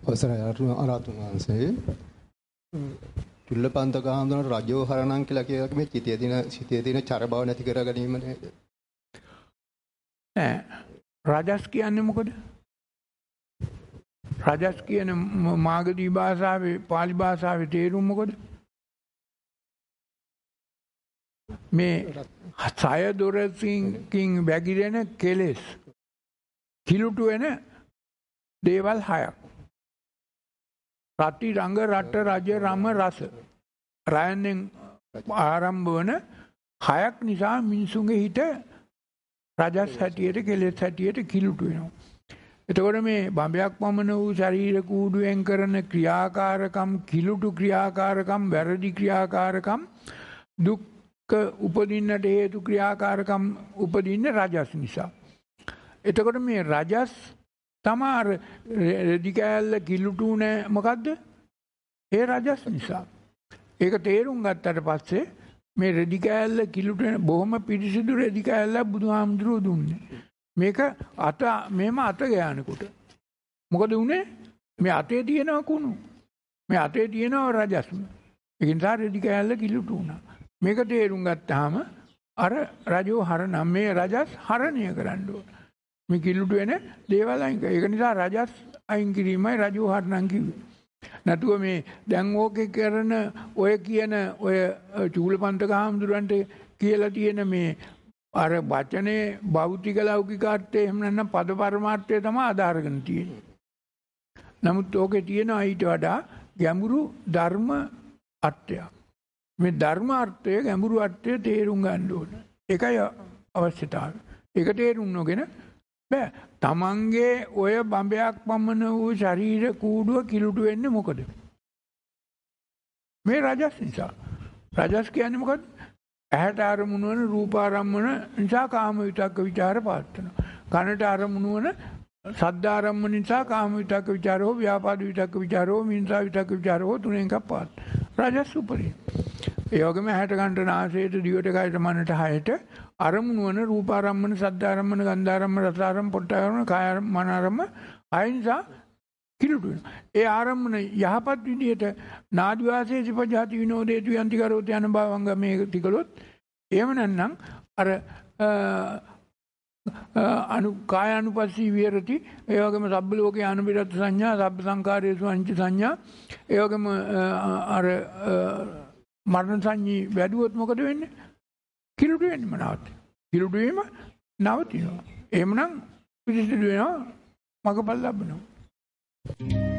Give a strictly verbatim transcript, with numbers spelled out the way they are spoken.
අවසරයි අරහතුන් වහන්සේ. චුල්ලපන්තක හඳුනන රජෝ හරණම් කියලා කියන මේ සිතේ දින සිතේ දින චර බව නැති කර ගැනීම නේද? නෑ. රජස් කියන්නේ මොකද? රජස් කියන මාගදී භාෂාවේ පාලි භාෂාවේ තේරුම මොකද? මේ සය දොරකින් වැగిරෙන කෙලෙස් කිලුට වෙන දේවල් හයක්. රති රංග රට රජ රම රස රයන්ෙන් ආරම්භ වන හයක් නිසා මිනිසුන්ගේ හිත රජස් හැටියට කෙලෙස් හැටියට කිලුට වෙනවා. එතකොට මේ බඹයක් පමණ වූ ශරීර කූඩුවෙන් කරන ක්‍රියාකාරකම් කිලුටු ක්‍රියාකාරකම් වැරදි ක්‍රියාකාරකම් දුක්ඛ උපදින්නට හේතු ක්‍රියාකාරකම් උපදින්නේ රජස් නිසා. එතකොට මේ රජස් තමාර රෙදි කෑල්ල කිලුටු නැ මොකද්ද? ඒ රජස් නිසා. ඒක තේරුම් ගත්තට පස්සේ මේ රෙදි කෑල්ල කිලුටු වෙන බොහොම පිරිසිදු රෙදි කෑල්ල බුදුහාමුදුරුවෝ දුන්නේ. මේක අත මෙහෙම අත ගෑනකොට මොකද උනේ? මේ අතේ තියෙන කුණු. මේ අතේ තියෙන රජස්ම. ඒ නිසා රෙදි කෑල්ල කිලුටු වුණා. මේක තේරුම් ගත්තාම අර රජෝ හරණම් මේ රජස් හරණය කරන්න ඕන. මේ කිලුට වෙන දේවල් අයින් කරා. ඒක නිසා රජස් අයින් කිරීමයි රජෝ හරණම් කිව්වේ. නැතුව මේ දැන් ඕකේ කරන ඔය කියන ඔය චූලපන්තක හාමුදුරන්ට කියලා තියෙන මේ අර වචනේ භෞතික ලෞකික අර්ථය එහෙම නැත්නම් පද පරමාර්ථය තමයි අදාරගෙන තියෙන්නේ. නමුත් ඕකේ තියෙන ඊට වඩා ගැඹුරු ධර්ම අර්ථය. මේ ධර්ම අර්ථය ගැඹුරු අර්ථය තේරුම් ගන්න ඕන. ඒකයි අවශ්‍යතාවය. ඒක තේරුම් නොගෙන බෑ. තමන්ගේ ඔය බඹයක් පමණ වූ ශරීර කූඩුව කිලුට වෙන්නේ මොකද? මේ රජස් නිසා. රජස් කියන්නේ මොකද? ඇහැට අරමුණු වන රූපාරම්මන නිසා කාම විතක්ක ਵਿਚාර පාත්වනවා. කනට අරමුණු වන ශබ්ද ආරම්මන නිසා කාම විතක්ක ਵਿਚාර හෝ ව්‍යාපාද විතක්ක ਵਿਚාර හෝ මිනිසා විතක්ක විචාර හෝ තුනෙන් එකක් පාත්. රජස් උපරිම. ඒ වගේම ඇහැට කනට නාසයට දිවට කයට මනට හයට අරමුණු වන රූපාරම්මන සද්ධාරම්මන ගන්ධාරම්මන රසාරම්මන පොට්ටාරම්මන කාය මනාරම්මන අයින්සා කිලුට වෙනවා. ඒ ආරම්මන යහපත් විදියට නාදි වාසයේ සිපජාති විනෝදේතු යන්ති කරෝති යන භවංග මේ ටිකලොත් එහෙම නැත්නම් අර අනු කාය අනුපස්සී විහෙරති ඒ වගේම සබ්බ ලෝකේ අනුබිරත් සංඥා සබ්බ සංකාරයේසු අනිච්ච සංඥා ඒ වගේම අර මරණ සංඥී වැඩුවොත් මොකද වෙන්නේ? කිලුට වෙන්නේ මොනවද? කිලුට වීම නවතිනවා. එහෙමනම් පිළිසිදු වෙනවා මගපල් ලැබෙනවා.